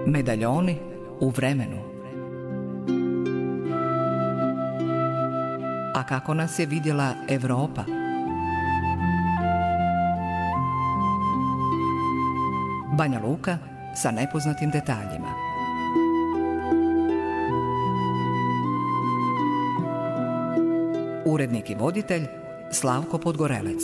Medaljoni u vremenu. A kako nas je vidjela Evropa? Banja Luka sa nepoznatim detaljima. Urednik i voditelj Slavko Podgorelec.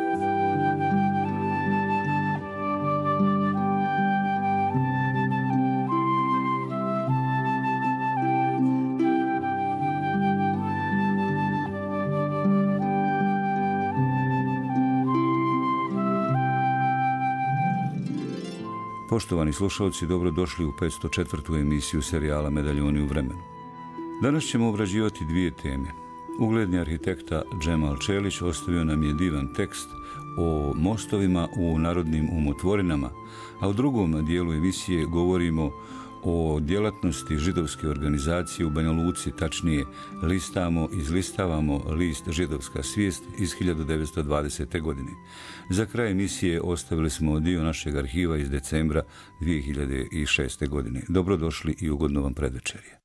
Poštovani slušalci, dobrodošli u 504. emisiju serijala Medaljoni u vremenu. Danas ćemo obrađivati dvije teme. Ugledni arhitekta Džemal Čelić ostavio nam je divan tekst o mostovima u narodnim umotvorinama, a u drugom dijelu emisije govorimo o djelatnosti židovske organizacije u Banja Luci, tačnije izlistavamo list Židovska svijest iz 1920. godine. Za kraj emisije ostavili smo dio našeg arhiva iz decembra 2006. godine. Dobrodošli i ugodno vam predvečerje.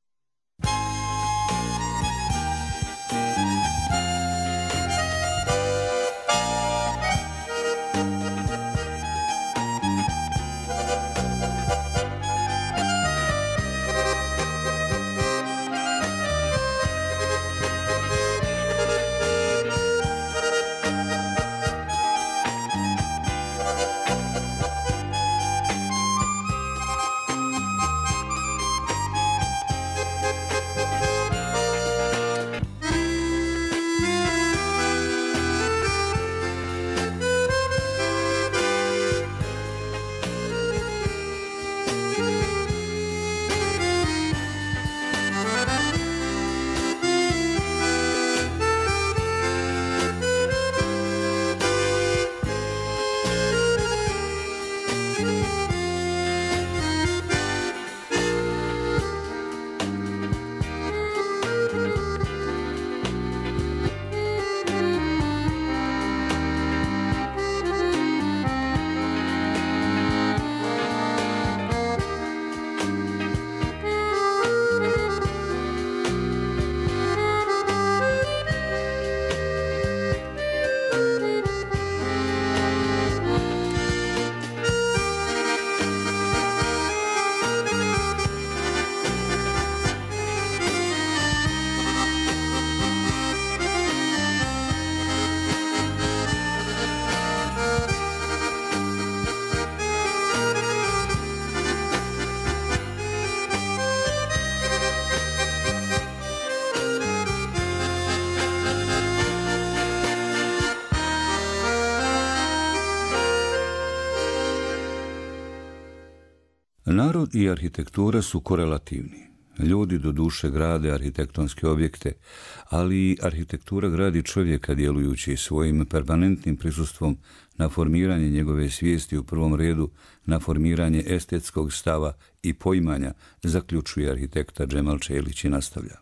Narod i arhitektura su korelativni. Ljudi do duše grade arhitektonske objekte, ali i arhitektura gradi čovjeka djelujući svojim permanentnim prisustvom na formiranje njegove svijesti, u prvom redu na formiranje estetskog stava i poimanja, zaključuje arhitekta Džemal Čelić i nastavlja.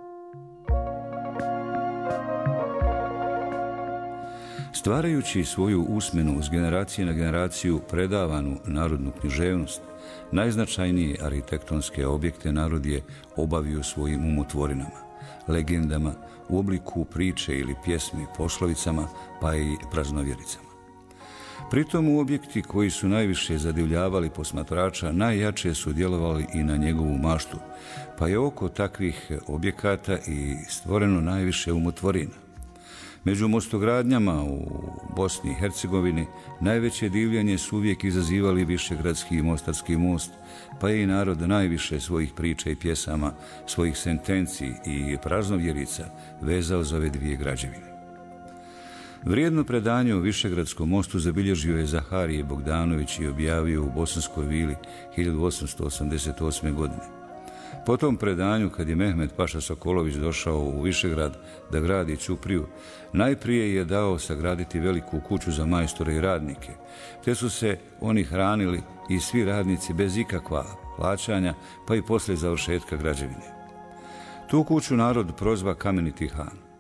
Stvarajući svoju usmenu s generacije na generaciju predavanu narodnu književnost, najznačajnije arhitektonske objekte narod je obavio svojim umotvorinama, legendama u obliku priče ili pjesmi, poslovicama, pa i praznovjericama. Pritom u objekti koji su najviše zadivljavali posmatrača najjače su djelovali i na njegovu maštu, pa je oko takvih objekata i stvoreno najviše umotvorina. Među mostogradnjama u Bosni i Hercegovini najveće divljanje su uvijek izazivali Višegradski i Mostarski most, pa je i narod najviše svojih priča i pjesama, svojih sentenci i praznovjerica vezao za ove dvije građevine. Vrijedno predanje o Višegradskom mostu zabilježio je Zaharije Bogdanović i objavio u Bosanskoj vili 1888. godine. Po tom predanju, kad je Mehmed Paša Sokolović došao u Višegrad da gradi ćupriju, najprije je dao sagraditi veliku kuću za majstore i radnike, te su se oni hranili i svi radnici bez ikakva plaćanja, pa i poslije završetka građevine. Tu kuću narod prozva Kameniti Han.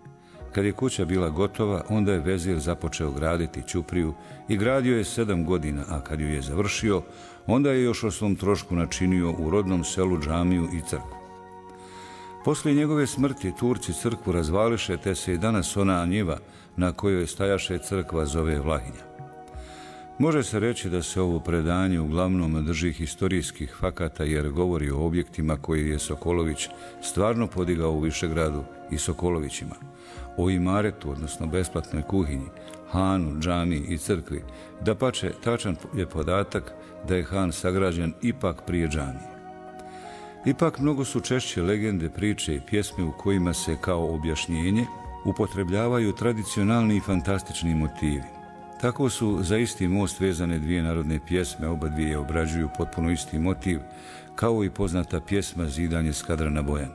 Kad je kuća bila gotova, onda je vezir započeo graditi ćupriju i gradio je 7 godina, a kad ju je završio, onda je još o svom trošku načinio u rodnom selu džamiju i crkvu. Poslije njegove smrti Turci crkvu razvališe, te se i danas ona njiva na kojoj stajaše crkva zove Vlahinja. Može se reći da se ovo predanje uglavnom drži historijskih fakata jer govori o objektima koje je Sokolović stvarno podigao u Višegradu i Sokolovićima, o imaretu, odnosno besplatnoj kuhinji, hanu, džamiji i crkvi. Dapače, tačan je podatak da je han sagrađen ipak prije džamije. Ipak mnogo su češće legende, priče i pjesme u kojima se kao objašnjenje upotrebljavaju tradicionalni i fantastični motivi. Tako su za isti most vezane dvije narodne pjesme, oba dvije obrađuju potpuno isti motiv, kao i poznata pjesma Zidanje Skadra na Bojani.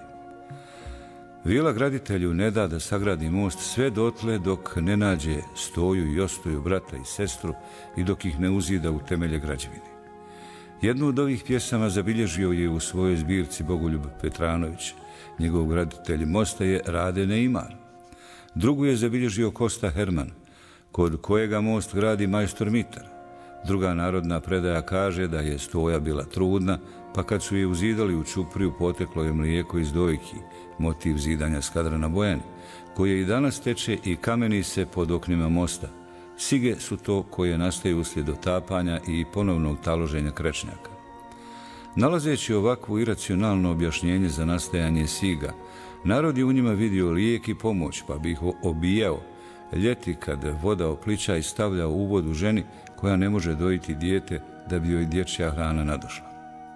Vila graditelju ne da sagradi most sve dotle dok ne nađe Stoju i Ostoju, brata i sestru, i dok ih ne uzida u temelje građevine. Jednu od ovih pjesama zabilježio je u svojoj zbirci Bogoljub Petranović. Njegov graditelj mosta je Rade Neimar. Drugu je zabilježio Kosta Herman, kod kojega most gradi majstor Mitar. Druga narodna predaja kaže da je Stoja bila trudna, pa kad su je uzidali u ćupriju poteklo je mlijeko iz dojki, motiv zidanja Skadra na Bojani, koje i danas teče i kameni se pod oknima mosta. Sige su to koje nastaju uslijed otapanja i ponovnog taloženja krečnjaka. Nalazeći ovakvo iracionalno objašnjenje za nastajanje siga, narod je u njima vidio lijek i pomoć, pa bi ih obijao ljeti kad voda oplića i stavljao u vodu ženi koja ne može dojiti dijete da bi joj dječja hrana nadošla.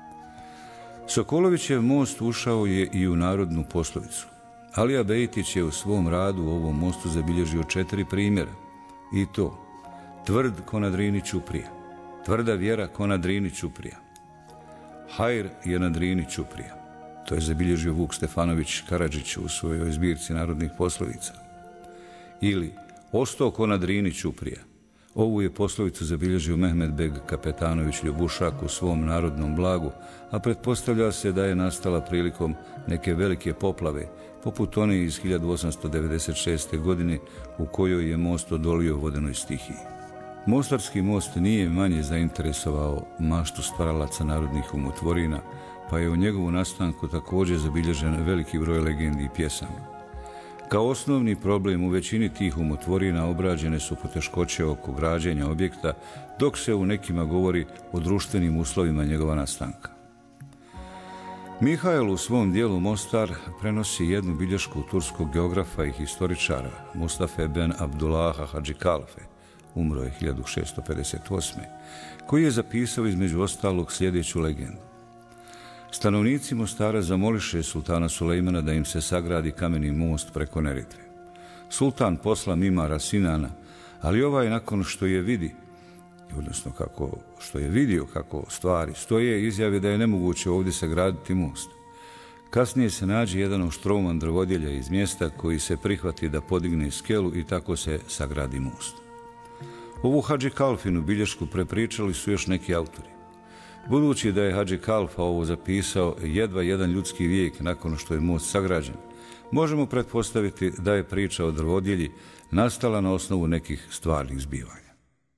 Sokolovićev most ušao je i u narodnu poslovicu. Alija Bejtić je u svom radu u ovom mostu zabilježio 4 primjera. I to: tvrd ko na Drini ćuprija, tvrda vjera ko na Drini ćuprija, hajr je na Drini ćuprija. To je zabilježio Vuk Stefanović Karadžić u svojoj zbirci narodnih poslovica. Ili osto ko na Drini ćuprija. Ovu je poslovicu zabilježio Mehmed Beg Kapetanović Ljubušak u svom narodnom blagu, a pretpostavlja se da je nastala prilikom neke velike poplave, poput one iz 1896. godine u kojoj je most odolio vodenoj stihiji. Mostarski most nije manje zainteresovao maštu stvaralaca narodnih umotvorina, pa je u njegovu nastanku također zabilježen veliki broj legendi i pjesama. Kao osnovni problem u većini tih umotvorina obrađene su poteškoće oko građenja objekta, dok se u nekima govori o društvenim uslovima njegova nastanka. Mihajl u svom dijelu Mostar prenosi jednu bilješku turskog geografa i historičara Mustafe ben Abdullaha Hadži Kalfe, umro je 1658. koji je zapisao između ostalog sljedeću legendu. Stanovnici Mostara zamoliše sultana Sulejmana da im se sagradi kameni most preko Neretve. Sultan posla Mimara Sinana, ali ovaj nakon što je vidio kako stvari stoje, izjavi da je nemoguće ovdje sagraditi most. Kasnije se nađe jedan oštrouman drvodjelja iz mjesta koji se prihvati da podigne skelu i tako se sagradi most. Ovu Hadži Kalfinu bilješku prepričali su još neki autori. Budući da je Hadži Kalfa ovo zapisao jedva jedan ljudski vijek nakon što je most sagrađen, možemo pretpostaviti da je priča o drvodjelji nastala na osnovu nekih stvarnih zbivanja.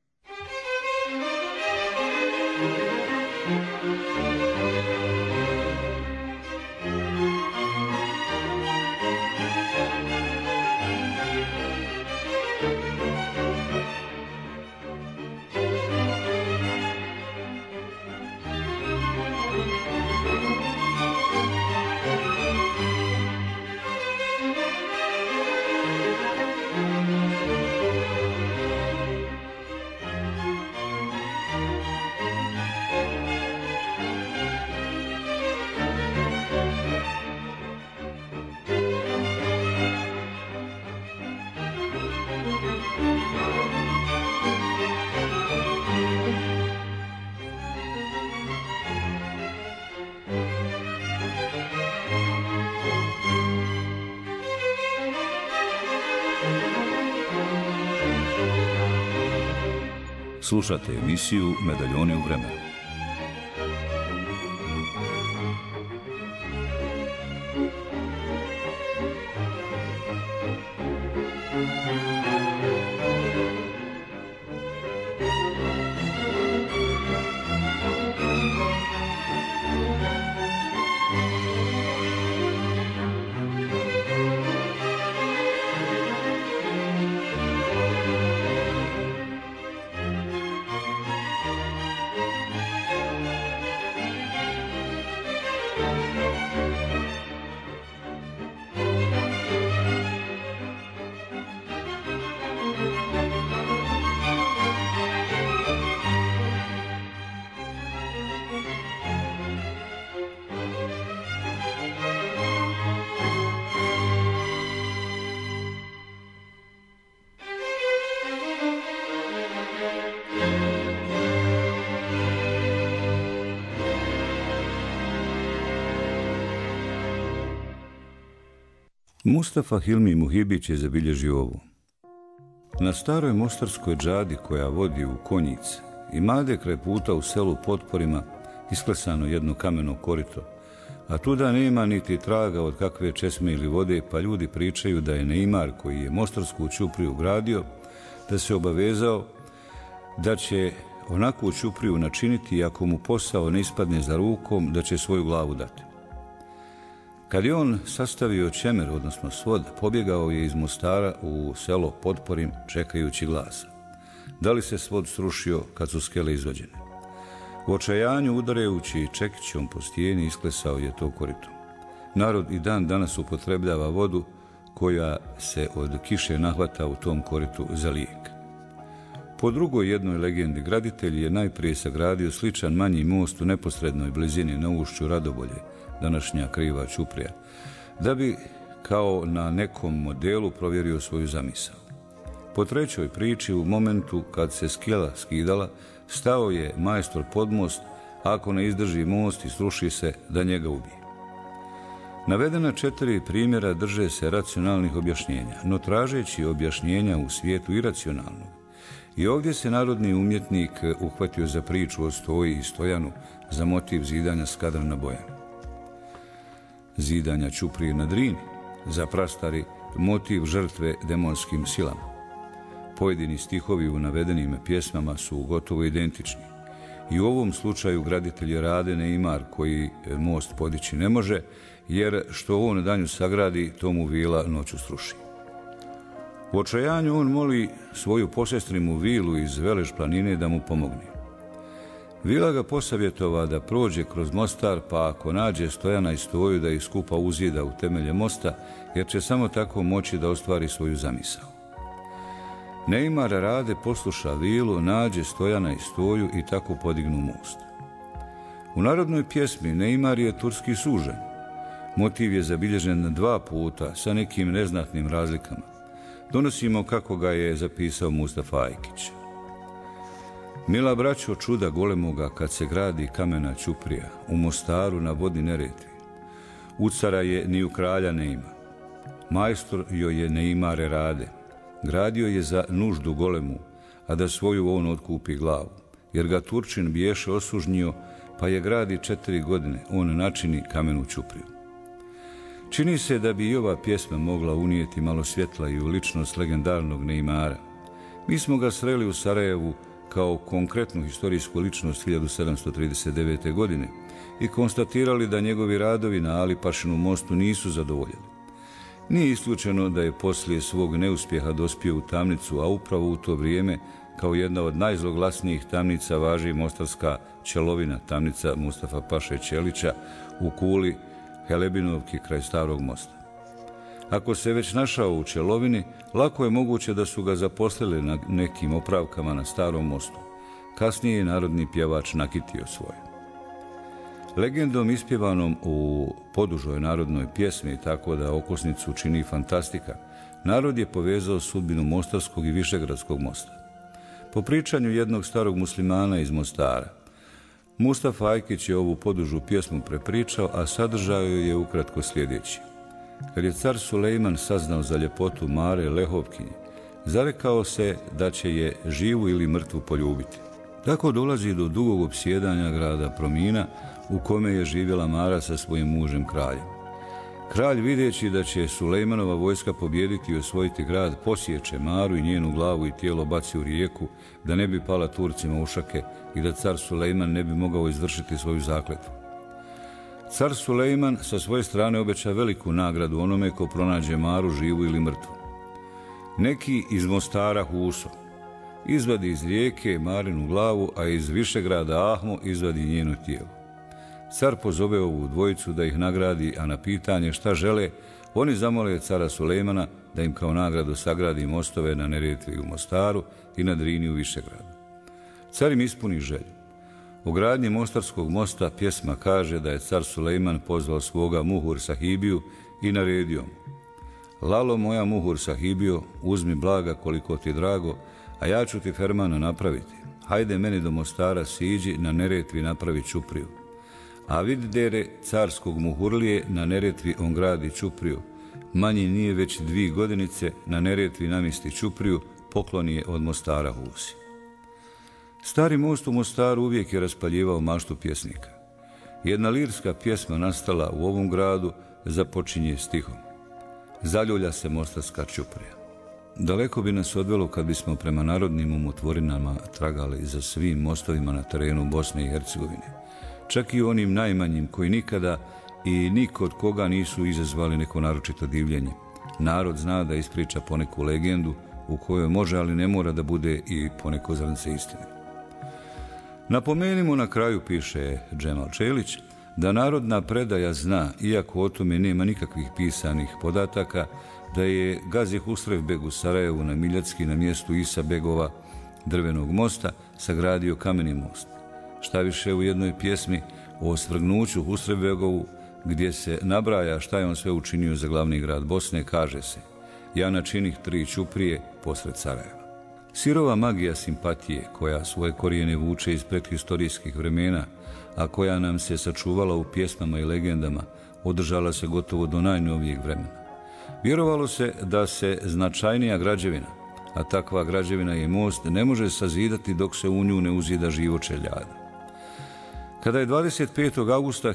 Slušate emisiju Medaljoni u vremenu. Mustafa Hilmi Muhibić je zabilježio ovo. Na staroj mostarskoj džadi koja vodi u Konjic, imade kraj puta u selu Potporima isklesano jedno kameno korito, a tuda nema niti traga od kakve česme ili vode, pa ljudi pričaju da je Neimar, koji je mostarsku ćupriju gradio, da se obavezao da će onakvu ćupriju načiniti i ako mu posao ne ispadne za rukom, da će svoju glavu dati. Kad je on sastavio čemer, odnosno svod, pobjegao je iz Mostara u selo Potporim čekajući glasa. Da li se svod srušio kad su skele izvađene? U očajanju udarajući čekićom po stijeni isklesao je to korito. Narod i dan danas upotrebljava vodu koja se od kiše nahvata u tom koritu za lijek. Po drugoj jednoj legendi graditelj je najprije sagradio sličan manji most u neposrednoj blizini na ušću Radobolje, današnja Kriva ćuprija, da bi kao na nekom modelu provjerio svoju zamisao. Po trećoj priči, u momentu kad se skela skidala, stao je majstor pod most, ako ne izdrži most i sruši se, da njega ubije. Navedena 4 primjera drže se racionalnih objašnjenja, no tražeći objašnjenja u svijetu iracionalnog. I ovdje se narodni umjetnik uhvatio za priču o Stoji i Stojanu za motiv zidanja Skadra na Bojanu. Zidanja ćuprije na Drini, za prastari motiv žrtve demonskim silama. Pojedini stihovi u navedenim pjesmama su gotovo identični. I u ovom slučaju graditelj Rade Neimar, koji most podići ne može, jer što on danju sagradi, to mu vila noću sruši. U očajanju on moli svoju posestrimu Vilu iz Veleš planine da mu pomogne. Vila ga posavjetova da prođe kroz Mostar, pa ako nađe Stojana i Stoju, da ih skupa uzida u temelje mosta, jer će samo tako moći da ostvari svoju zamisao. Neimar Rade posluša Vilu, nađe Stojana i Stoju i tako podignu most. U narodnoj pjesmi Neimar je turski sužanj. Motiv je zabilježen 2 puta sa nekim neznatnim razlikama. Donosimo kako ga je zapisao Mustafa Ajkić. Mila braćo čuda golemoga, kad se gradi kamena ćuprija u Mostaru na vodi Neretvi. U cara je ni u kralja nema. Majstor joj je Neimare Rade. Gradio je za nuždu golemu, a da svoju on otkupi glavu. Jer ga Turčin biješe osužnio, pa je gradi 4 godine, on načini kamenu ćupriju. Čini se da bi i ova pjesma mogla unijeti malo svjetla i u ličnost legendarnog Neimara. Mi smo ga sreli u Sarajevu kao konkretnu historijsku ličnost 1739. godine i konstatirali da njegovi radovi na Alipašinu mostu nisu zadovoljili. Nije isključeno da je poslije svog neuspjeha dospio u tamnicu, a upravo u to vrijeme kao jedna od najzloglasnijih tamnica važi mostarska Ćelovina, tamnica Mustafa Paše Ćelića u Kuli, Helebinovki kraj Starog mosta. Ako se već našao u Ćelovini, lako je moguće da su ga zaposlili na nekim opravkama na Starom mostu. Kasnije je narodni pjevač nakitio svoje. Legendom ispjevanom u podužoj narodnoj pjesmi, tako da okosnicu čini fantastika, narod je povezao sudbinu Mostarskog i Višegradskog mosta. Po pričanju jednog starog muslimana iz Mostara, Mustafa Ajkić je ovu podužu pjesmu prepričao, a sadržaj je ukratko sljedeći. Kad je car Sulejman saznao za ljepotu Mare Lehovkinje, zarekao se da će je živu ili mrtvu poljubiti. Tako dolazi do dugog opsjedanja grada Promina, u kome je živjela Mara sa svojim mužem kraljem. Kralj, videći da će Sulejmanova vojska pobijediti i osvojiti grad, posječe Maru i njenu glavu i tijelo baci u rijeku, da ne bi pala Turcima u šake i da car Sulejman ne bi mogao izvršiti svoju zakletvu. Car Sulejman sa svoje strane obeća veliku nagradu onome ko pronađe Maru živu ili mrtvu. Neki iz Mostara Huso izvadi iz rijeke Marinu glavu, a iz Višegrada Ahmo izvadi njeno tijelo. Car pozove ovu dvojicu da ih nagradi, a na pitanje šta žele, oni zamole cara Sulejmana da im kao nagradu sagradi mostove na Neretvi u Mostaru i na Drini u Višegradu. Car im ispuni želju. U gradnji Mostarskog mosta pjesma kaže da je car Sulejman pozvao svoga Muhur Sahibiju i naredio mu: Lalo moja Muhur Sahibio, uzmi blaga koliko ti drago, a ja ću ti fermana napraviti. Hajde meni do Mostara siđi, na Neretvi napravi čupriju. A vidi dere carskog Muhurlije, na Neretvi on gradi čupriju. Manji nije već 2 godinice, na Neretvi namisti čupriju, poklon je od Mostara Husi. Stari most u Mostaru uvijek je raspaljivao maštu pjesnika. Jedna lirska pjesma nastala u ovom gradu započinje stihom: Zaljulja se mostarska čuprija. Daleko bi nas odvelo kad bismo prema narodnim umotvorinama tragali za svim mostovima na terenu Bosne i Hercegovine, čak i onim najmanjim koji nikada i niko od koga nisu izazvali neko naročito divljenje. Narod zna da ispriča poneku legendu u kojoj može, ali ne mora da bude i poneko zrnce istine. Napomenimo na kraju, piše Džemal Čelić, da narodna predaja zna, iako o tome nema nikakvih pisanih podataka, da je Gazi Husrev beg u Sarajevu na Miljacki na mjestu Isa begova drvenog mosta sagradio kameni most. Šta više, u jednoj pjesmi o svrgnuću Husrev begovu, gdje se nabraja šta je on sve učinio za glavni grad Bosne, kaže se: ja načinih 3 čuprije posred Sarajeva. Sirova magija simpatije, koja svoje korijene vuče iz prethistorijskih vremena, a koja nam se sačuvala u pjesmama i legendama, održala se gotovo do najnovijeg vremena. Vjerovalo se da se značajnija građevina, a takva građevina je most, ne može sazidati dok se u nju ne uzida živo čeljada. Kada je 25. augusta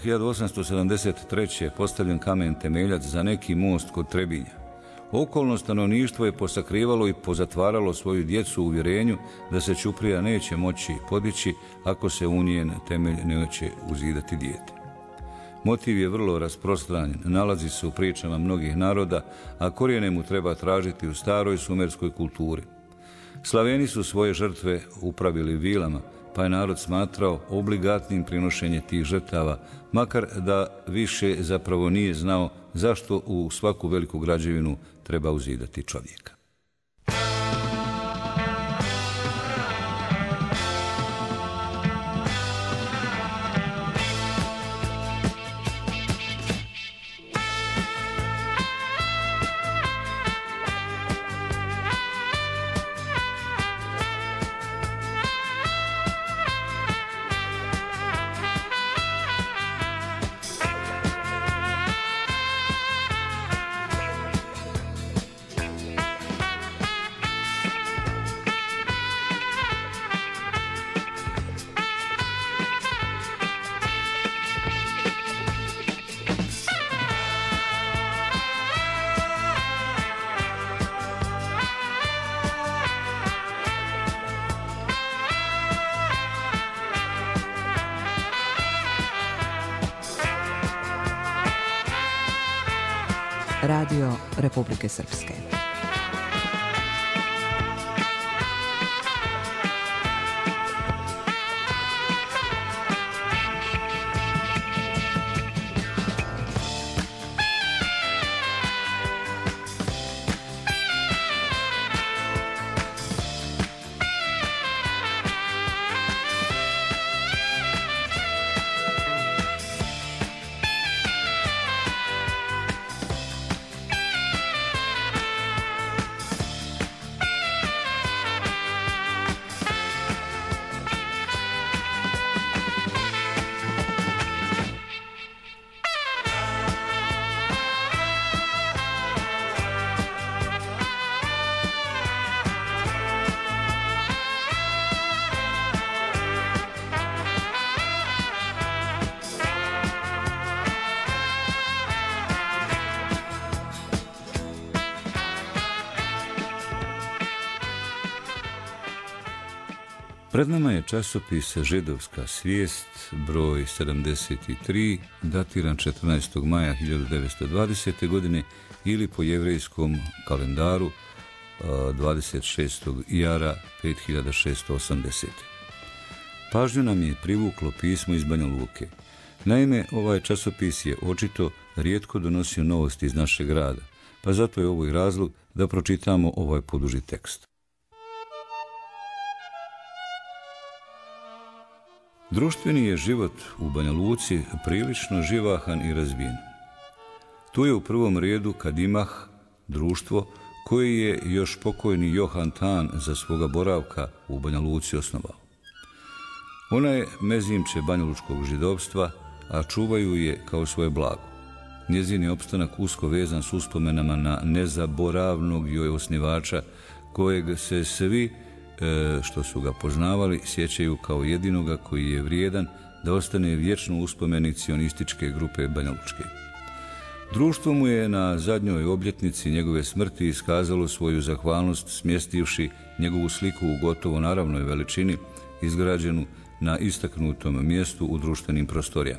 1873. postavljen kamen temeljac za neki most kod Trebinja, okolno stanovništvo je posakrivalo i pozatvaralo svoju djecu u uvjerenju da se čuprija neće moći podići ako se u njen temelj neće uzidati dijete. Motiv je vrlo rasprostranjen, nalazi se u pričama mnogih naroda, a korijene mu treba tražiti u staroj sumerskoj kulturi. Slaveni su svoje žrtve upravili vilama, pa je narod smatrao obligatnim prinošenje tih žrtava, makar da više zapravo nije znao zašto u svaku veliku građevinu treba uzidati čovjeka. Radio Republike Srpske. Pred nama je časopis Židovska svijest, broj 73, datiran 14. maja 1920. godine ili po jevrejskom kalendaru 26. ijara 5680. Pažnju nam je privuklo pismo iz Banja Luke. Naime, ovaj časopis je očito rijetko donosio novosti iz našeg grada, pa zato je ovo i razlog da pročitamo ovaj poduži tekst. Društveni je život u Banja Luci prilično živahan i razvijen. Tu je u prvom redu Kadimah, društvo koje je još pokojni Johan Tan za svoga boravka u Banja Luci osnovao. Ona je mezimče banjalučkog židovstva, a čuvaju je kao svoje blago. Njezin je opstanak usko vezan s uspomenama na nezaboravnog joj osnivača, kojeg se svi, što su ga poznavali, sjećaju kao jedinoga koji je vrijedan da ostane vječno uspomenik sionističke grupe banjalučke. Društvo mu je na zadnjoj obljetnici njegove smrti iskazalo svoju zahvalnost smjestivši njegovu sliku u gotovo naravnoj veličini, izgrađenu na istaknutom mjestu u društvenim prostorijama.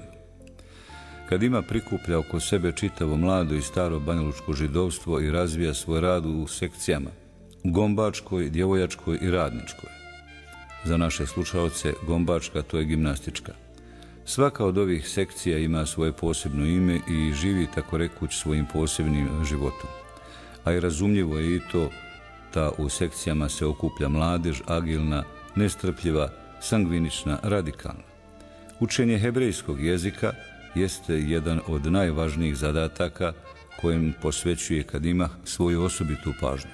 Kadima prikuplja oko sebe čitavo mlado i staro banjalučko židovstvo i razvija svoj rad u sekcijama gombačkoj, djevojačkoj i radničkoj. Za naše slušaoce gombačka to je gimnastička. Svaka od ovih sekcija ima svoje posebno ime i živi tako rekuć svojim posebnim životom. A i razumljivo je i to da u sekcijama se okuplja mladež, agilna, nestrpljiva, sangvinična, radikalna. Učenje hebrejskog jezika jeste jedan od najvažnijih zadataka kojem posvećuje Kadimah svoju osobitu pažnju.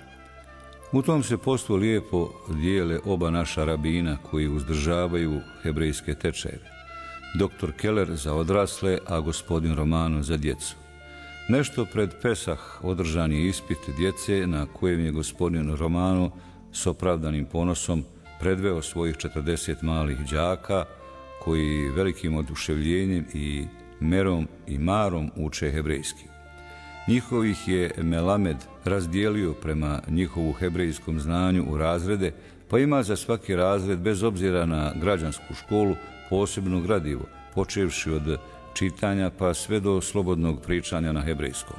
U tom se poslu lijepo dijele oba naša rabina koji uzdržavaju hebrejske tečajeve. Dr. Keller za odrasle, a gospodin Romano za djecu. Nešto pred Pesah održan je ispit djece na kojem je gospodin Romano s opravdanim ponosom predveo svojih 40 malih đaka koji velikim oduševljenjem i merom i marom uče hebrejski. Njihovih je Melamed razdijelio prema njihovu hebrejskom znanju u razrede, pa ima za svaki razred, bez obzira na građansku školu, posebno gradivo, počevši od čitanja pa sve do slobodnog pričanja na hebrejskom.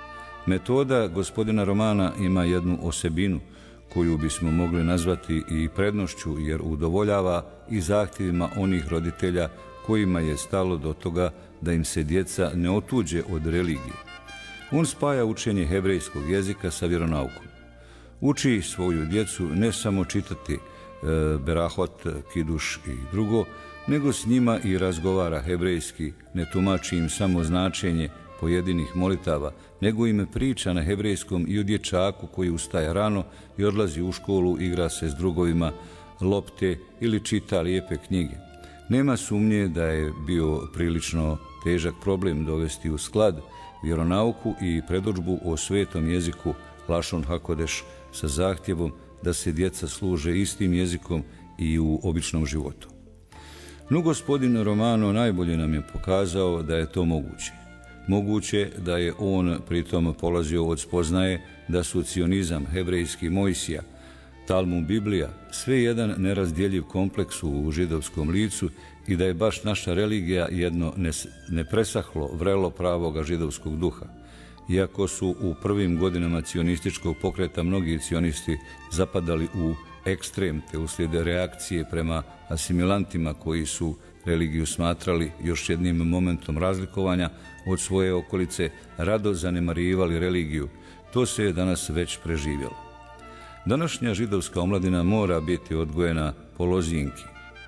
Metoda gospodina Romana ima jednu osobinu koju bismo mogli nazvati i prednošću, jer udovoljava i zahtjevima onih roditelja kojima je stalo do toga da im se djeca ne otuđe od religije. On spaja učenje hebrejskog jezika sa vjeronaukom. Uči svoju djecu ne samo čitati berahot, kiduš i drugo, nego s njima i razgovara hebrejski, ne tumači im samo značenje pojedinih molitava, nego im priča na hebrejskom i o dječaku koji ustaje rano i odlazi u školu, igra se s drugovima, lopte ili čita lijepe knjige. Nema sumnje da je bio prilično težak problem dovesti u sklad vjeronauku i predodžbu o svetom jeziku Lašon Hakodeš sa zahtjevom da se djeca služe istim jezikom i u običnom životu. No, gospodin Romano najbolje nam je pokazao da je to moguće. Moguće da je on pritom polazio od spoznaje da su cionizam, hebrejski Mojsija, Talmud, Biblija, sve jedan nerazdjeljiv kompleks u židovskom licu i da je baš naša religija jedno nepresahlo vrelo pravoga židovskog duha. Iako su u prvim godinama cionističkog pokreta mnogi cionisti zapadali u ekstrem te uslijed reakcije prema asimilantima koji su religiju smatrali još jednim momentom razlikovanja od svoje okolice, rado zanemarivali religiju, to se je danas već preživjelo. Današnja židovska omladina mora biti odgojena po lozinki.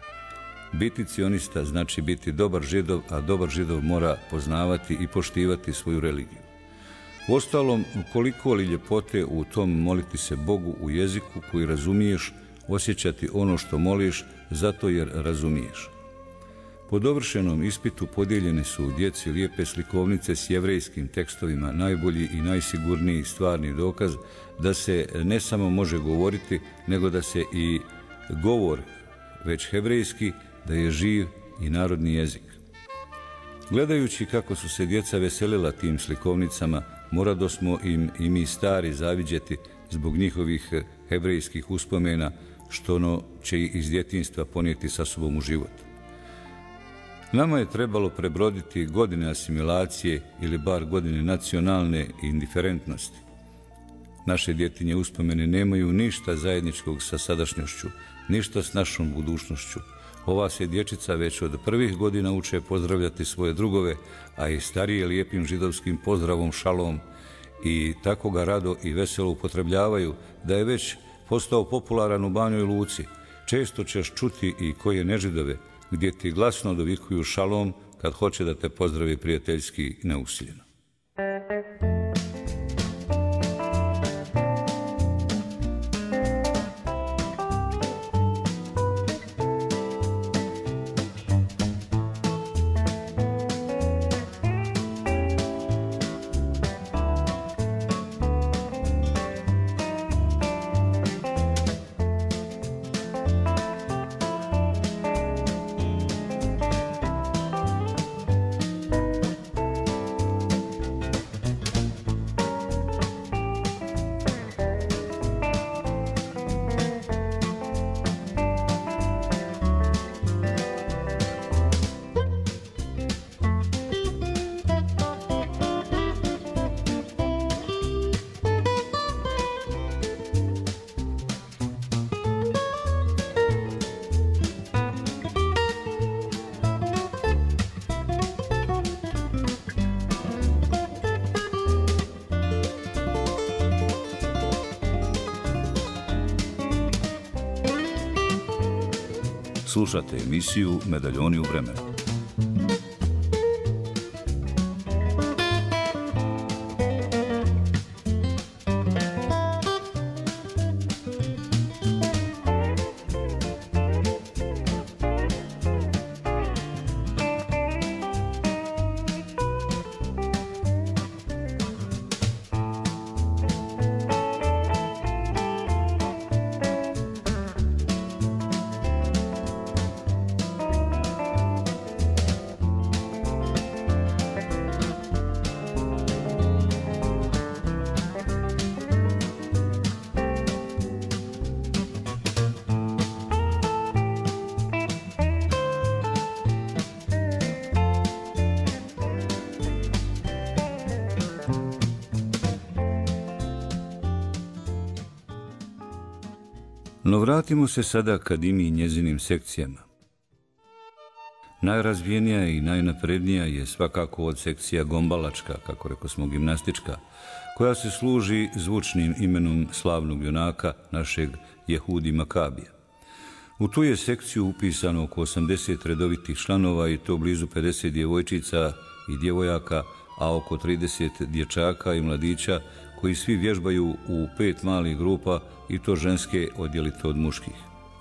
Biti cionista znači biti dobar židov, a dobar židov mora poznavati i poštivati svoju religiju. Uostalom, koliko li ljepote u tom moliti se Bogu u jeziku koji razumiješ, osjećati ono što moliš zato jer razumiješ. Po dovršenom ispitu podijeljene su u djeci lijepe slikovnice s jevrejskim tekstovima, najbolji i najsigurniji stvarni dokaz da se ne samo može govoriti, nego da se i govor, već hebrejski, da je živ i narodni jezik. Gledajući kako su se djeca veselila tim slikovnicama, moradosmo im i mi stari zaviđeti zbog njihovih hebrejskih uspomena, što ono će iz djetinjstva ponijeti sa sobom u život. Nama je trebalo prebroditi godine asimilacije ili bar godine nacionalne indiferentnosti. Naše djetinje uspomene nemaju ništa zajedničkog sa sadašnjošću, ništa s našom budućnošću. Ova se dječica već od prvih godina uče pozdravljati svoje drugove, a i starije lijepim židovskim pozdravom šalom, i tako ga rado i veselo upotrebljavaju da je već postao popularan u Banjoj Luci. Često ćeš čuti i koje nežidove gdje ti glasno dovikuju šalom kad hoće da te pozdravi prijateljski neusiljeno. Slušate emisiju Medaljoni u vremenu. No vratimo se sada akademiji i njezinim sekcijama. Najrazvijenija i najnaprednija je svakako od sekcija gombalačka, kako rekosmo gimnastička, koja se služi zvučnim imenom slavnog junaka našeg Jehudi Makabija. U tu je sekciju upisano oko 80 redovitih članova i to blizu 50 djevojčica i djevojaka, a oko 30 dječaka i mladića koji svi vježbaju u 5 malih grupa i to ženske odjelite od muških.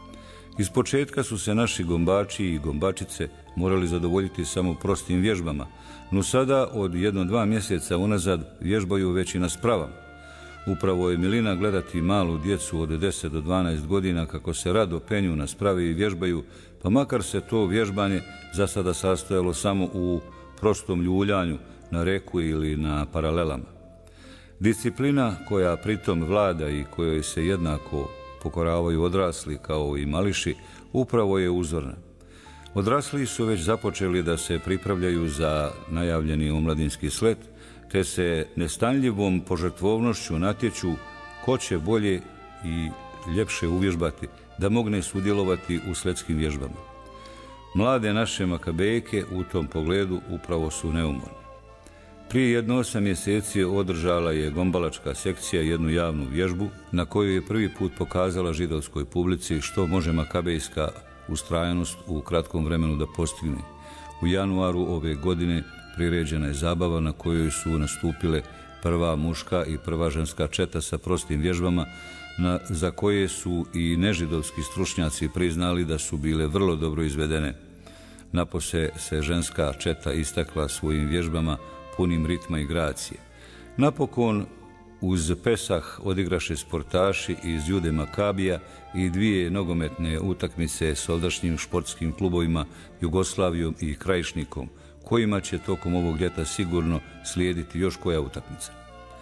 Iz početka su se naši gombači i gombačice morali zadovoljiti samo prostim vježbama, no sada od 1-2 mjeseca unazad vježbaju već i na spravama. Upravo je milina gledati malu djecu od 10 do 12 godina kako se rado penju na sprave i vježbaju, pa makar se to vježbanje za sada sastojalo samo u prostom ljuljanju na reku ili na paralelama. Disciplina koja pritom vlada i kojoj se jednako pokoravaju odrasli kao i mališi, upravo je uzorna. Odrasli su već započeli da se pripravljaju za najavljeni omladinski slet, te se nestanljivom požrtvovnošću natječu ko će bolje i ljepše uvježbati da mogne sudjelovati u sletskim vježbama. Mlade naše makabejke u tom pogledu upravo su neumorne. Prije 8 mjeseci održala je gombalačka sekcija jednu javnu vježbu na kojoj je prvi put pokazala židovskoj publici što može makabejska ustrajanost u kratkom vremenu da postigne. U januaru ove godine priređena je zabava na kojoj su nastupile prva muška i prva ženska četa sa prostim vježbama, za koje su i nežidovski stručnjaci priznali da su bile vrlo dobro izvedene. Napose se ženska četa istakla svojim vježbama punim ritma i gracije. Napokon uz Pesah odigraše sportaši iz Jude Makabija i 2 nogometne utakmice s ovdašnjim športskim klubovima Jugoslavijom i Krajišnikom, kojima će tokom ovog ljeta sigurno slijediti još koja utakmica.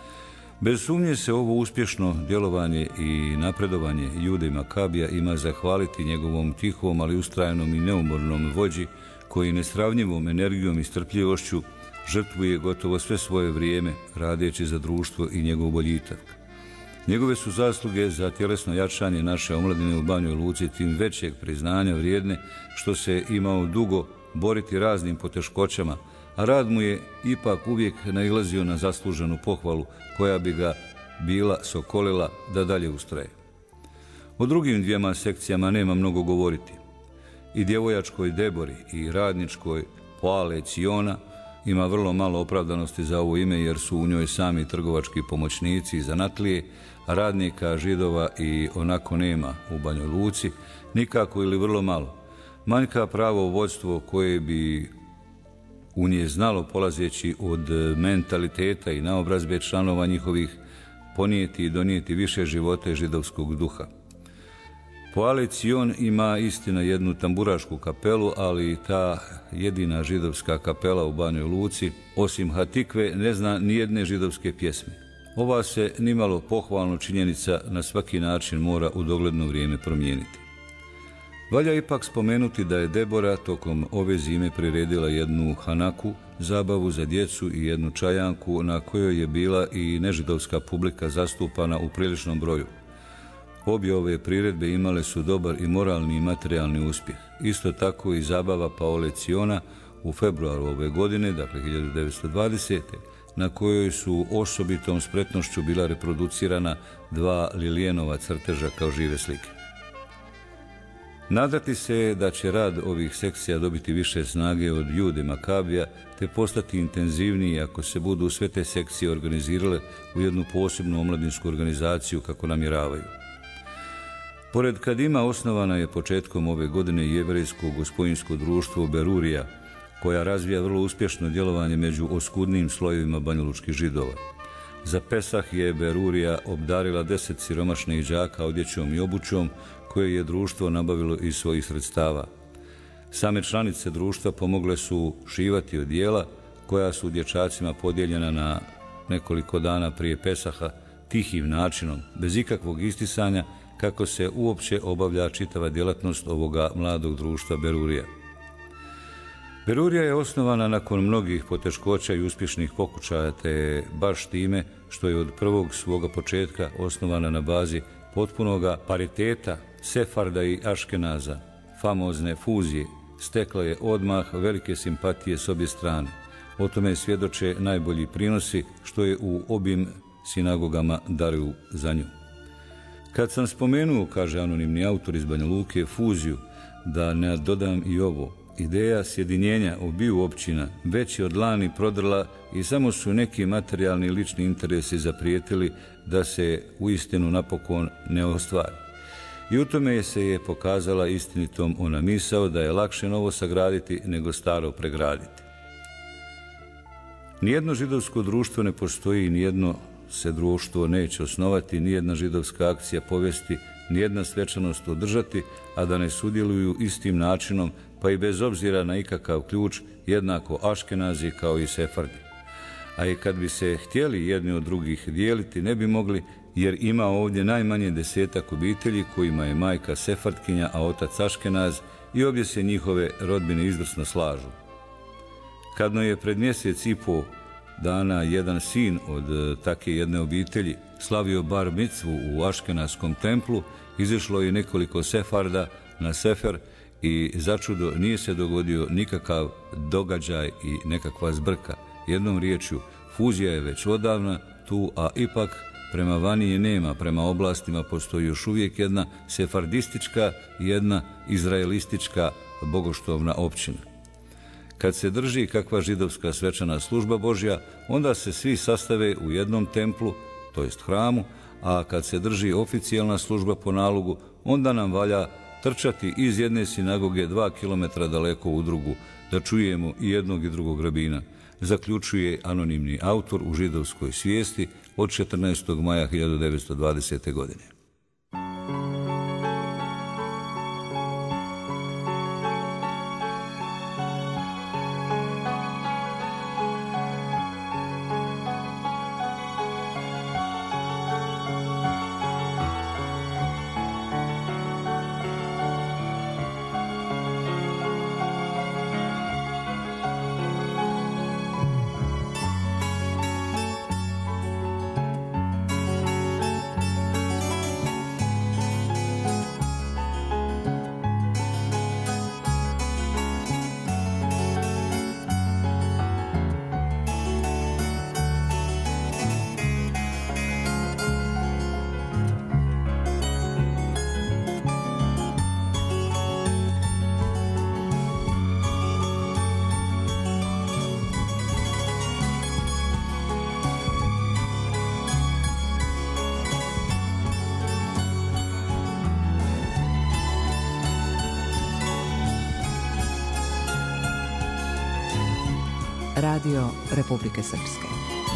Bez sumnje se ovo uspješno djelovanje i napredovanje Jude Makabija ima zahvaliti njegovom tihom, ali ustrajanom i neumornom vođi, koji nesravnjivom energijom i strpljivošću žrtvuje gotovo sve svoje vrijeme radeći za društvo i njegov boljitak. Njegove su zasluge za tjelesno jačanje naše omladine u Banjoj Luci tim većeg priznanja vrijedne što se imao dugo boriti raznim poteškoćama, a rad mu je ipak uvijek nailazio na zasluženu pohvalu koja bi ga bila sokolila da dalje ustraje. O drugim dvijema sekcijama nema mnogo govoriti. I djevojačkoj Debori i radničkoj Poale Ciona ima vrlo malo opravdanosti za ovo ime jer su u njoj sami trgovački pomoćnici i zanatlije, a radnika, Židova i onako nema u Banjoj Luci, nikako ili vrlo malo. Manjka pravo vodstvo koje bi u nje znalo, polazeći od mentaliteta i naobrazbe članova njihovih, ponijeti i donijeti više života i židovskog duha. Poale Cion ima istina jednu tamburašku kapelu, ali ta jedina židovska kapela u Banjoj Luci, osim Hatikve, ne zna nijedne židovske pjesme. Ova se nimalo pohvalno činjenica na svaki način mora u dogledno vrijeme promijeniti. Valja ipak spomenuti da je Debora tokom ove zime priredila jednu hanaku, zabavu za djecu i jednu čajanku na kojoj je bila i nežidovska publika zastupana u priličnom broju. Obje ove priredbe imale su dobar i moralni i materijalni uspjeh. Isto tako i zabava Poale Ciona u februaru ove godine, dakle 1920. na kojoj su osobitom spretnošću bila reproducirana 2 Lilijenova crteža kao žive slike. Nadati se da će rad ovih sekcija dobiti više snage od Jude Makabija te postati intenzivniji ako se budu sve te sekcije organizirale u jednu posebnu omladinsku organizaciju kako namjeravaju. Pored Kadima osnovana je početkom ove godine jevrejsko gospojinsko društvo Berurija, koja razvija vrlo uspješno djelovanje među oskudnim slojevima banjalučkih Židova. Za Pesah je Berurija obdarila 10 siromašnih đaka odjećom i obućom koje je društvo nabavilo iz svojih sredstava. Same članice društva pomogle su šivati odijela koja su dječacima podijeljena na nekoliko dana prije Pesaha tihim načinom, bez ikakvog istisanja, kako se uopće obavlja čitava djelatnost ovoga mladog društva Berurija. Berurija je osnovana nakon mnogih poteškoća i uspješnih pokušaja, te baš time što je od prvog svoga početka osnovana na bazi potpunoga pariteta Sefarda i Aškenaza, famozne fuzije, stekla je odmah velike simpatije s obje strane. O tome svjedoče najbolji prinosi što je u obim sinagogama daruju za nju. Kad sam spomenuo, kaže anonimni autor iz Banja Luke, fuziju, da ne dodam i ovo, ideja sjedinjenja obiju općina već je od lani prodrla i samo su neki materijalni lični interesi zaprijetili da se uistinu napokon ne ostvari. I u tome se je pokazala istinitom ona misao da je lakše novo sagraditi nego staro pregraditi. Nijedno židovsko društvo ne postoji, nijedno se društvo neće osnovati, nijedna židovska akcija povesti, nijedna svečanost održati, a da ne sudjeluju istim načinom, pa i bez obzira na ikakav ključ, jednako Aškenazi kao i Sefardi. A i kad bi se htjeli jedni od drugih dijeliti, ne bi mogli, jer ima ovdje najmanje 10 obitelji kojima je majka Sefardkinja, a otac Aškenaz, i obje se njihove rodbine izvrsno slažu. Kadno je pred mjesec i po dana jedan sin od take jedne obitelji slavio bar micvu u Aškenaskom templu, izišlo je nekoliko Sefarda na sefer i začudo nije se dogodio nikakav događaj i nekakva zbrka. Jednom riječju, fuzija je već odavna tu, a ipak prema vani je nema, prema oblastima postoji još uvijek jedna sefardistička i jedna izraelistička bogoštovna općina. Kad se drži kakva židovska svečana služba Božja, onda se svi sastave u jednom templu, to jest hramu, a kad se drži oficijalna služba po nalogu, onda nam valja trčati iz jedne sinagoge 2 kilometra daleko u drugu, da čujemo i jednog i drugog rabina, zaključuje anonimni autor u židovskoj svijesti od 14. maja 1920. godine. Radio Republike Srpske.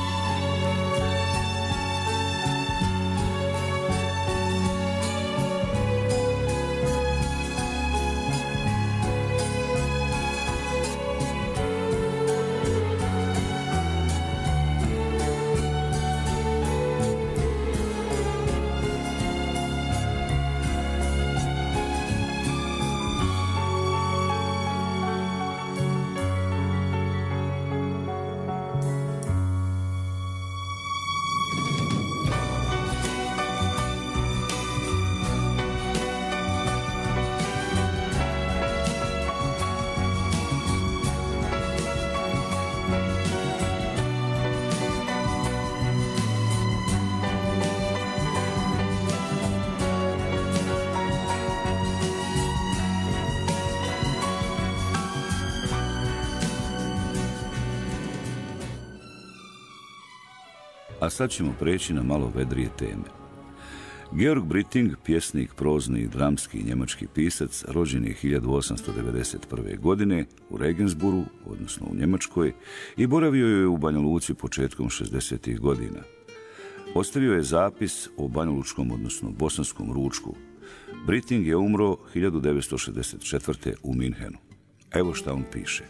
A sad ćemo preći na malo vedrije teme. Georg Britting, pjesnik, prozni i dramski njemački pisac, rođen je 1891. godine u Regensburgu, odnosno u Njemačkoj, i boravio je u Banja Luci početkom 60. godina. Ostavio je zapis o banjalučkom, odnosno bosanskom ručku. Britting je umro 1964. u Minhenu. Evo šta on piše.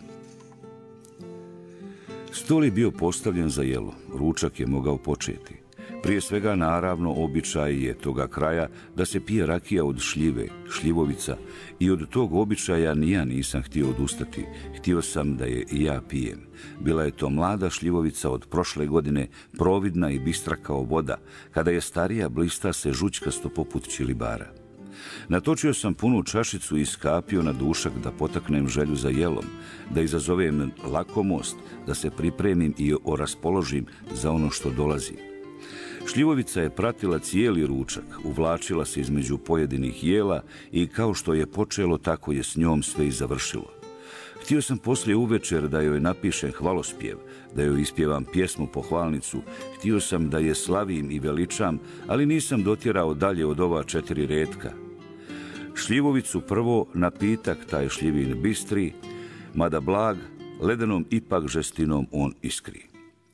Stol je bio postavljen za jelo, ručak je mogao početi. Prije svega, naravno, običaj je toga kraja da se pije rakija od šljive, šljivovica, i od tog običaja ni ja nisam htio odustati. Htio sam da je i ja pijem. Bila je to mlada šljivovica od prošle godine, providna i bistra kao voda, kada je starija blista se žućkasto poput čilibara. Natočio sam punu čašicu i skapio na dušak da potaknem želju za jelom, da izazovem lakomost, da se pripremim i oraspoložim za ono što dolazi. Šljivovica je pratila cijeli ručak, uvlačila se između pojedinih jela i kao što je počelo, tako je s njom sve i završilo. Htio sam poslije uvečer da joj napišem hvalospjev, da joj ispjevam pjesmu pohvalnicu, htio sam da je slavim i veličam, ali nisam dotjerao dalje od ova 4 retka. Šljivovicu prvo, napitak taj šljivin bistri, mada blag, ledenom ipak žestinom on iskri.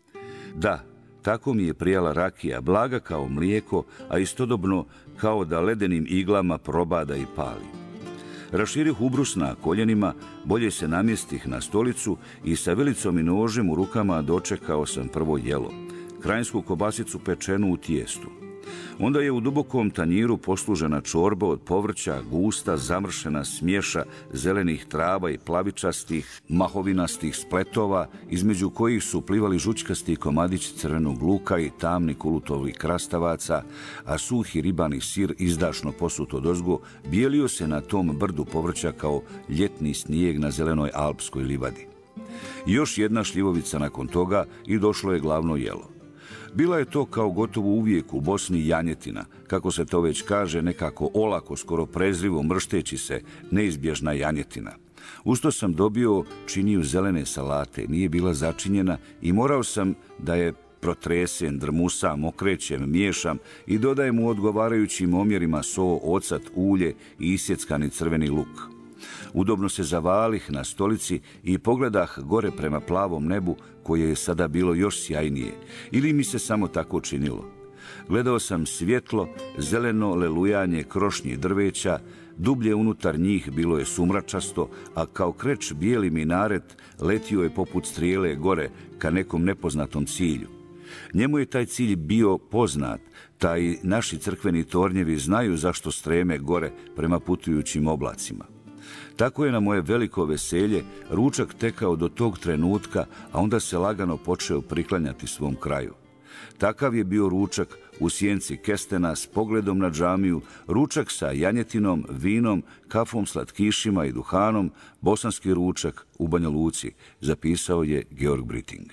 Da, tako mi je prijala rakija, blaga kao mlijeko, a istodobno kao da ledenim iglama probada i pali. Raširih ubrus na koljenima, bolje se namjestih na stolicu i sa vilicom i nožem u rukama dočekao sam prvo jelo, krajinsku kobasicu pečenu u tijestu. Onda je u dubokom tanjiru poslužena čorba od povrća, gusta, zamršena smješa zelenih trava i plavičastih, mahovinastih spletova, između kojih su plivali žućkasti komadići crvenog luka i tamni kulutovi krastavaca, a suhi ribani sir, izdašno posut odozgo, bijelio se na tom brdu povrća kao ljetni snijeg na zelenoj alpskoj livadi. Još jedna šljivovica nakon toga i došlo je glavno jelo. Bila je to kao gotovo uvijek u Bosni janjetina, kako se to već kaže, nekako olako, skoro prezrivo mršteći se, neizbježna janjetina. Usto sam dobio činiju zelene salate, nije bila začinjena i morao sam da je protresem, drmusam, okrećem, miješam i dodajem u odgovarajućim omjerima so, ocat, ulje i isjeckani crveni luk. Udobno se zavalih na stolici i pogledah gore prema plavom nebu, koje je sada bilo još sjajnije, ili mi se samo tako činilo. Gledao sam svjetlo, zeleno lelujanje krošnji drveća, dublje unutar njih bilo je sumračasto, a kao kreč bijeli minaret letio je poput strijele gore ka nekom nepoznatom cilju. Njemu je taj cilj bio poznat, taj naši crkveni tornjevi znaju zašto streme gore prema putujućim oblacima. Tako je na moje veliko veselje ručak tekao do tog trenutka, a onda se lagano počeo priklanjati svom kraju. Takav je bio ručak u sjenci kestena s pogledom na džamiju, ručak sa janjetinom, vinom, kafom, slatkišima i duhanom, bosanski ručak u Banja Luci, zapisao je Georg Britting.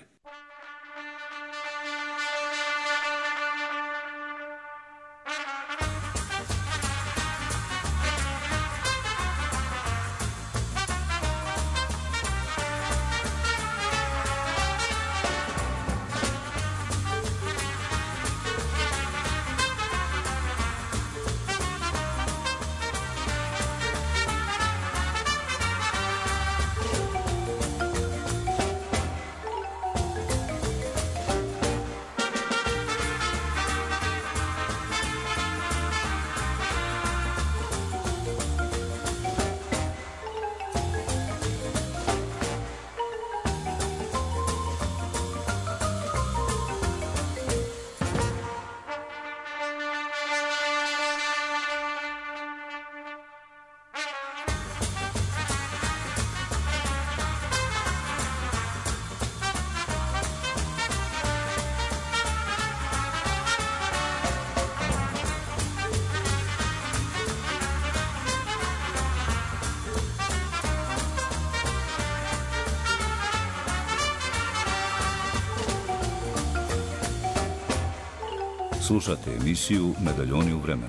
Slušate emisiju Medaljoni u vremenu.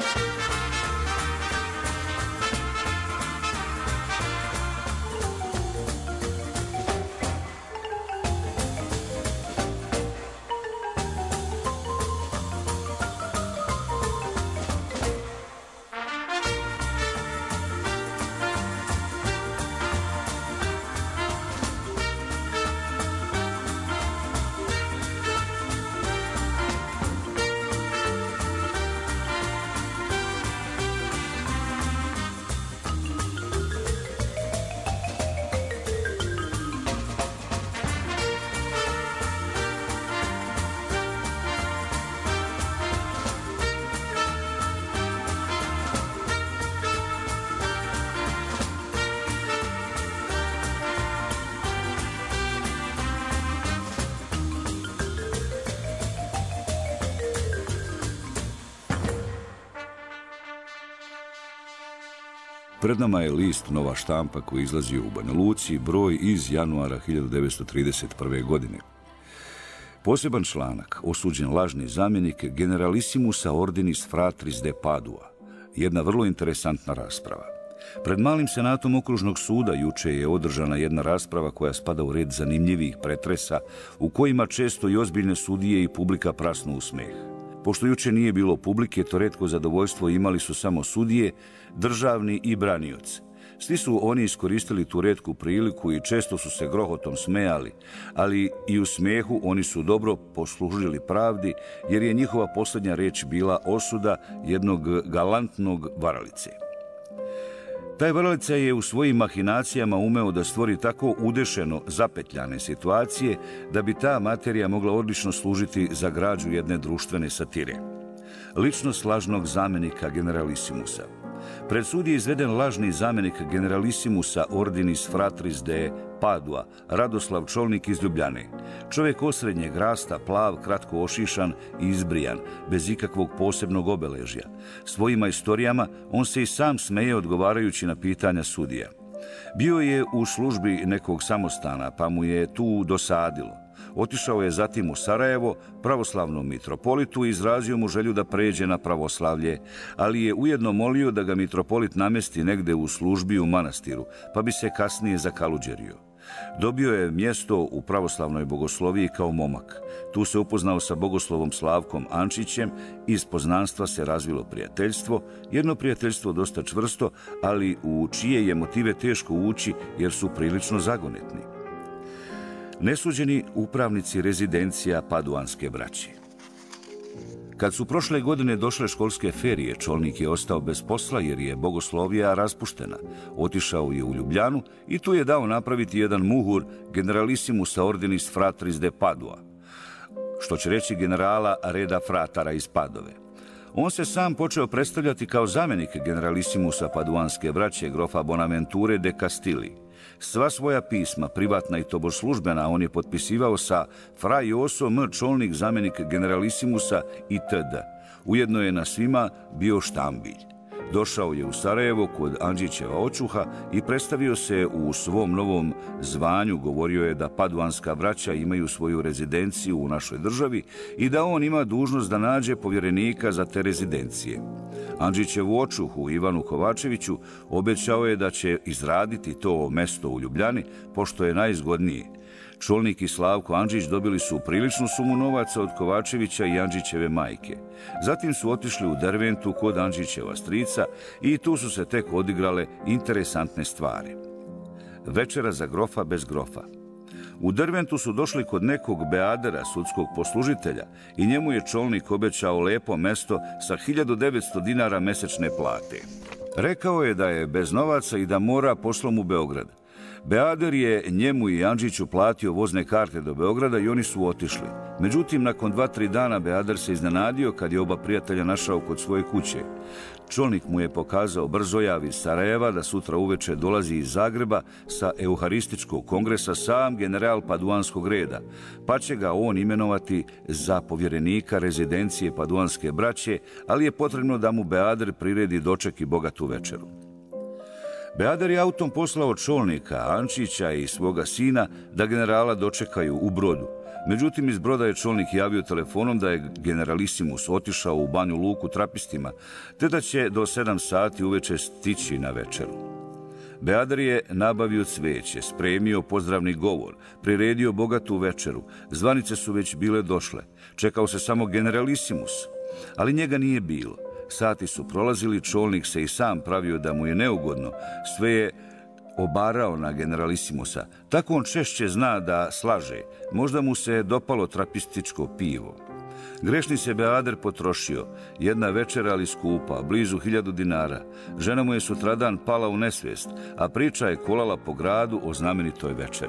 Pred nama je list Nova štampa koji izlazi u Banja Luci, broj iz januara 1931. godine. Poseban članak, osuđen lažni zamjenik generalisimusa ordinis fratris de Padua. Jedna vrlo interesantna rasprava. Pred malim senatom okružnog suda juče je održana jedna rasprava koja spada u red zanimljivih pretresa u kojima često i ozbiljne sudije i publika prasnu u smeh. Pošto juče nije bilo publike, to retko zadovoljstvo imali su samo sudije, državni i branioci. Svi su oni iskoristili tu retku priliku i često su se grohotom smejali, ali i u smehu oni su dobro poslužili pravdi, jer je njihova posljednja reč bila osuda jednog galantnog varalice. Taj varalica je u svojim mahinacijama umeo da stvori tako udešeno zapetljane situacije da bi ta materija mogla odlično služiti za građu jedne društvene satire. Ličnost lažnog zamjenika generalisimusa. Pred sud je izveden lažni zamjenik generalisimusa ordinis fratris de Padua, Radoslav Čolnik iz Ljubljane. Čovjek osrednjeg rasta, plav, kratko ošišan i izbrijan, bez ikakvog posebnog obeležja. Svojima istorijama on se i sam smeje odgovarajući na pitanja sudija. Bio je u službi nekog samostana, pa mu je tu dosadilo. Otišao je zatim u Sarajevo, pravoslavnom mitropolitu i izrazio mu želju da pređe na pravoslavlje, ali je ujedno molio da ga mitropolit namjesti negde u službi u manastiru, pa bi se kasnije zakaluđerio. Dobio je mjesto u pravoslavnoj bogosloviji kao momak. Tu se upoznao sa bogoslovom Slavkom Ančićem, iz poznanstva se razvilo prijateljstvo, jedno prijateljstvo dosta čvrsto, ali u čije je motive teško ući jer su prilično zagonetni. Nesuđeni upravnici rezidencija paduanske braće. Kad su prošle godine došle školske ferije, Čolnik je ostao bez posla jer je bogoslovija raspuštena. Otišao je u Ljubljanu i tu je dao napraviti jedan muhur generalisimusa ordinis fratris de Padua, što će reći generala reda fratara iz Padove. On se sam počeo predstavljati kao zamjenik generalisimusa paduanske braće grofa Bonaventure de Castilli. Sva svoja pisma, privatna i tobož službena, on je potpisivao sa Fra Joso M. Čolnik, zamjenik generalisimusa itd. Ujedno je na svima bio štambilj. Došao je u Sarajevo kod Andžićeva očuha i predstavio se u svom novom zvanju. Govorio je da paduanska braća imaju svoju rezidenciju u našoj državi i da on ima dužnost da nađe povjerenika za te rezidencije. Andžićevu očuhu Ivanu Kovačeviću obećao je da će izraditi to mesto u Ljubljani, pošto je najzgodnije. Čolnik i Slavko Andžić dobili su priličnu sumu novaca od Kovačevića i Andžićeve majke. Zatim su otišli u Derventu kod Andžićeva strica i tu su se tek odigrale interesantne stvari. Večera za grofa bez grofa. U Derventu su došli kod nekog beadera, sudskog poslužitelja, i njemu je Čolnik obećao lepo mesto sa 1900 dinara mesečne plate. Rekao je da je bez novaca i da mora poslom u Beograd. Beader je njemu i Andžiću platio vozne karte do Beograda i oni su otišli. Međutim, nakon 2-3 dana Beader se iznenadio kad je oba prijatelja našao kod svoje kuće. Čolnik mu je pokazao brzojav iz Sarajeva da sutra uveče dolazi iz Zagreba sa Euharističkog kongresa sam general paduanskog reda, pa će ga on imenovati za povjerenika rezidencije paduanske braće, ali je potrebno da mu Beader priredi doček i bogatu večeru. Beader je autom poslao čolnika Ančića i svoga sina da generala dočekaju u Brodu. Međutim, iz Broda je čolnik javio telefonom da je generalisimus otišao u Banju Luku trapistima, te da će do 7 sati uveče stići na večeru. Beader je nabavio cveće, spremio pozdravni govor, priredio bogatu večeru. Zvanice su već bile došle. Čekao se samo generalisimus, ali njega nije bilo. Sati su prolazili, čolnik se i sam pravio da mu je neugodno. Sve je obarao na generalisimusa. Tako on češće zna da slaže. Možda mu se dopalo trapističko pivo. Grešni se Beader potrošio. Jedna večera, ali skupa, blizu 1000 dinara. Žena mu je sutradan pala u nesvijest, a priča je kolala po gradu o znamenitoj večeri.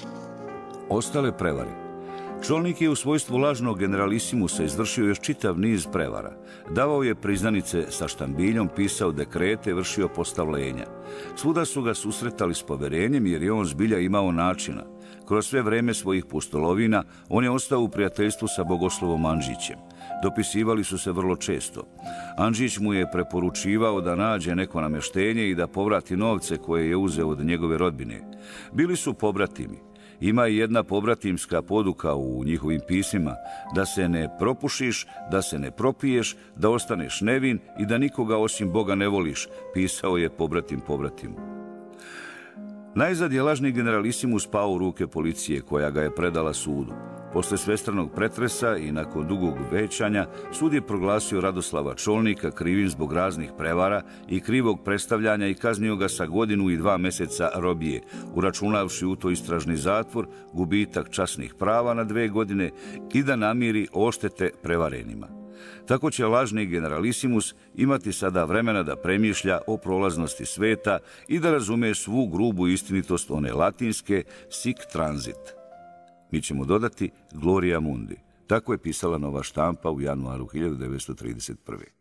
Ostale prevare. Čolnik je u svojstvu lažnog generalisimusa izvršio još čitav niz prevara. Davao je priznanice sa štambiljom, pisao dekrete, vršio postavljenja. Svuda su ga susretali s poverenjem jer je on zbilja imao načina. Kroz sve vreme svojih pustolovina on je ostao u prijateljstvu sa bogoslovom Andžićem. Dopisivali su se vrlo često. Andžić mu je preporučivao da nađe neko namještenje i da povrati novce koje je uzeo od njegove rodbine. Bili su pobratimi. Ima i jedna pobratimska poduka u njihovim pismima, da se ne propušiš, da se ne propiješ, da ostaneš nevin i da nikoga osim Boga ne voliš, pisao je pobratim pobratimu. Najzad je lažni generalisimus pao u ruke policije koja ga je predala sudu. Posle svestranog pretresa i nakon dugog većanja, sud je proglasio Radoslava Čolnika krivim zbog raznih prevara i krivog predstavljanja i kaznio ga sa 1 godinu i 2 meseca robije, uračunavši u to istražni zatvor, gubitak časnih prava na 2 godine i da namiri odštete prevarenima. Tako će lažni generalisimus imati sada vremena da premišlja o prolaznosti sveta i da razume svu grubu istinitost one latinske sic transit. Mi ćemo dodati Gloria Mundi. Tako je pisala Nova štampa u januaru 1931.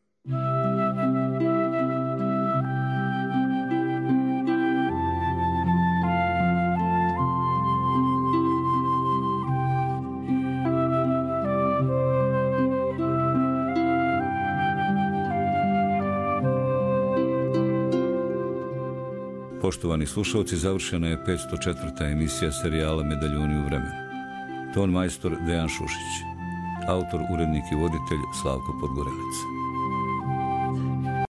Poštovani slušalci, završena je 504. emisija serijala Medaljoni u vremenu. Ton majstor Dejan Šušić. Autor, urednik i voditelj Slavko Podgorelac.